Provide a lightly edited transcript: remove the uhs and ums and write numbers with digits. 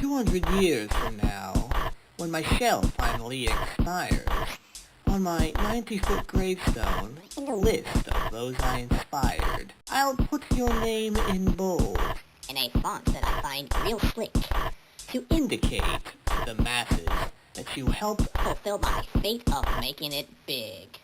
200 years from now, when my shell finally expires, on my 90-foot gravestone, in the list of those I inspired, I'll put your name in bold, in a font that I find real slick, to indicate to the masses that you helped fulfill my fate of making it big.